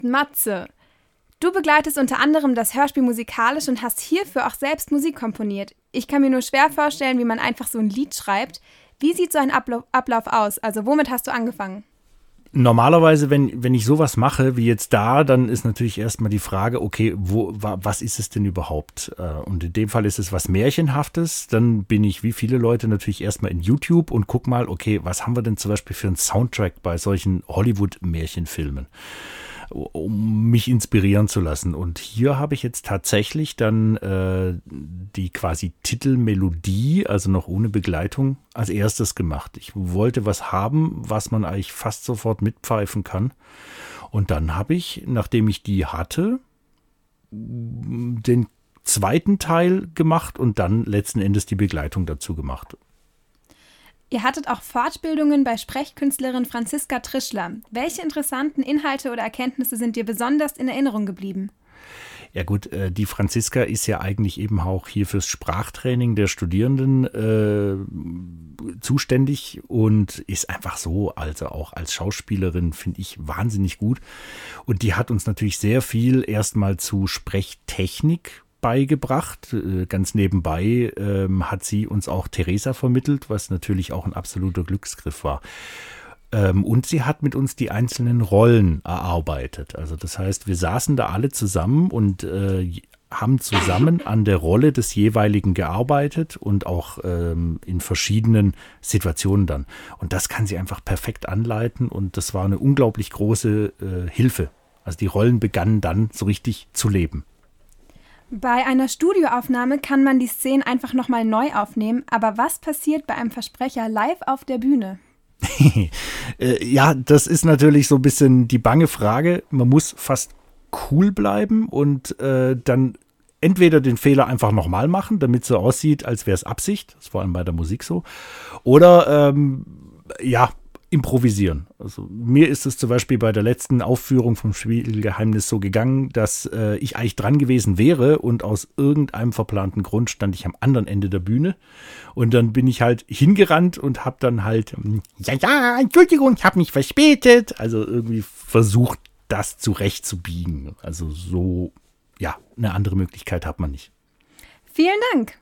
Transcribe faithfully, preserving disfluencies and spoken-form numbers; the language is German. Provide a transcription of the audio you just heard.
Matze. Du begleitest unter anderem das Hörspiel musikalisch und hast hierfür auch selbst Musik komponiert. Ich kann mir nur schwer vorstellen, wie man einfach so ein Lied schreibt. Wie sieht so ein Ablauf, Ablauf aus? Also womit hast du angefangen? Normalerweise, wenn, wenn ich sowas mache wie jetzt da, dann ist natürlich erstmal die Frage, okay, wo, wa, was ist es denn überhaupt? Und in dem Fall ist es was Märchenhaftes. Dann bin ich wie viele Leute natürlich erstmal in YouTube und guck mal, okay, was haben wir denn zum Beispiel für einen Soundtrack bei solchen Hollywood-Märchenfilmen, um mich inspirieren zu lassen. Und hier habe ich jetzt tatsächlich dann äh, die quasi Titelmelodie, also noch ohne Begleitung, als erstes gemacht. Ich wollte was haben, was man eigentlich fast sofort mitpfeifen kann. Und dann habe ich, nachdem ich die hatte, den zweiten Teil gemacht und dann letzten Endes die Begleitung dazu gemacht. Ihr hattet auch Fortbildungen bei Sprechkünstlerin Franziska Trischler. Welche interessanten Inhalte oder Erkenntnisse sind dir besonders in Erinnerung geblieben? Ja gut, die Franziska ist ja eigentlich eben auch hier fürs Sprachtraining der Studierenden äh, zuständig und ist einfach so, also auch als Schauspielerin, finde ich, wahnsinnig gut. Und die hat uns natürlich sehr viel erstmal zu Sprechtechnik beigebracht. Ganz nebenbei ähm, hat sie uns auch Theresa vermittelt, was natürlich auch ein absoluter Glücksgriff war. Ähm, und sie hat mit uns die einzelnen Rollen erarbeitet. Also das heißt, wir saßen da alle zusammen und äh, haben zusammen an der Rolle des jeweiligen gearbeitet und auch ähm, in verschiedenen Situationen dann. Und das kann sie einfach perfekt anleiten und das war eine unglaublich große äh, Hilfe. Also die Rollen begannen dann so richtig zu leben. Bei einer Studioaufnahme kann man die Szenen einfach nochmal neu aufnehmen, aber was passiert bei einem Versprecher live auf der Bühne? Ja, das ist natürlich so ein bisschen die bange Frage. Man muss fast cool bleiben und äh, dann entweder den Fehler einfach nochmal machen, damit es so aussieht, als wäre es Absicht. Das ist vor allem bei der Musik so. Oder ähm, ja, improvisieren. Also mir ist es zum Beispiel bei der letzten Aufführung vom Spielgeheimnis so gegangen, dass äh, ich eigentlich dran gewesen wäre und aus irgendeinem verplanten Grund stand ich am anderen Ende der Bühne und dann bin ich halt hingerannt und habe dann halt, ja, ja, Entschuldigung, ich habe mich verspätet. Also irgendwie versucht, das zurechtzubiegen. Also so, ja, eine andere Möglichkeit hat man nicht. Vielen Dank.